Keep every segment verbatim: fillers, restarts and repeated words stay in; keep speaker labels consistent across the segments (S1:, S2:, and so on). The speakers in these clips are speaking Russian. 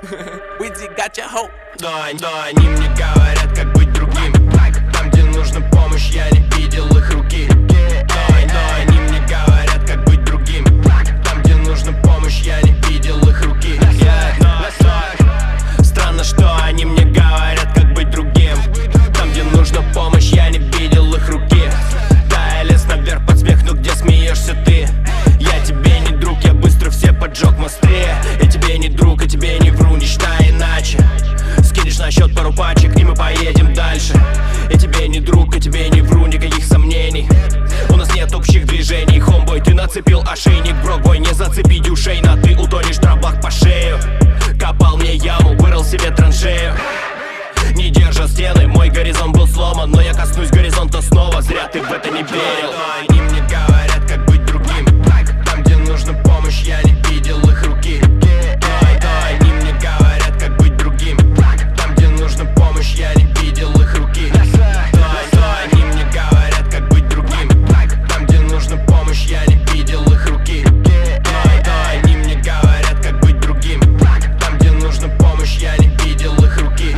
S1: Уизи got your hope.
S2: Но, но они мне говорят, как быть другим. Там, где нужна помощь, я не видел их руки. Но, но они мне говорят, как быть другим. Там, где нужна помощь, я не видел их руки. Yeah, но, но. Странно, что они мне говорят, как быть другим. Там, где нужна помощь, я не видел их руки. Да, я лез наверх под смех, но где смеешься ты? Я тебе не друг, я быстро все поджег мосты. Я тебе не друг, а тебе не вру, не считай иначе. Скинешь на счет пару пачек, и мы поедем дальше. Я тебе не друг, а тебе не вру, никаких сомнений. У нас нет общих движений. Хомбой, ты нацепил ошейник, брокбой, не зацепить ушей. На ты утонешь в травах по шею. Копал мне яму, вырыл себе траншею. Не держа стены, мой горизонт был сломан. Но я коснусь горизонта снова, зря ты в это не верил. Они мне говорят, как быть другим. Там, где нужна помощь, я не видел их руки. Они мне говорят, как быть другим. Там, где нужна помощь, я не видел их руки. Они мне говорят, как быть другим. Там, где нужна помощь, я не видел их руки. Они мне говорят, как быть другим. Там, где нужна помощь, я не видел их руки.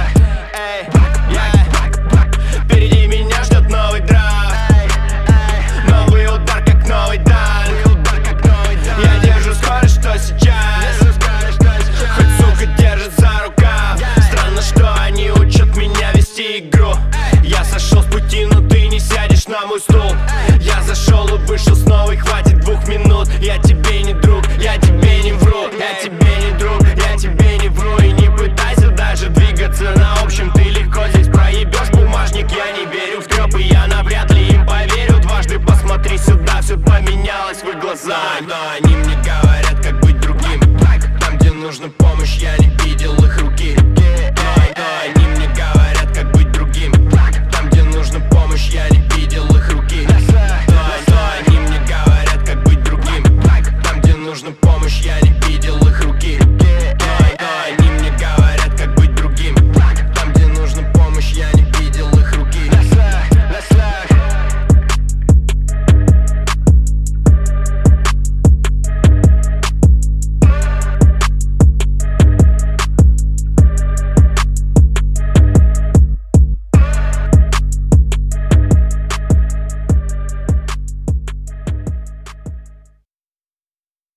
S2: Впереди меня ждет новый драйв. Новый удар, как новый данк. Я держу скорость, что сейчас. Хоть сука держит за рукав. Странно, что они учат меня вести игру. Я сошел с пути, но ты не сядешь на мой стул. Я зашел и вышел снова, и хватит двух минут. Я тебе не друг, я тебе не вру. Я тебе не друг, я тебе не вру. И не пытайся даже двигаться на общем, ты легко здесь проебешь.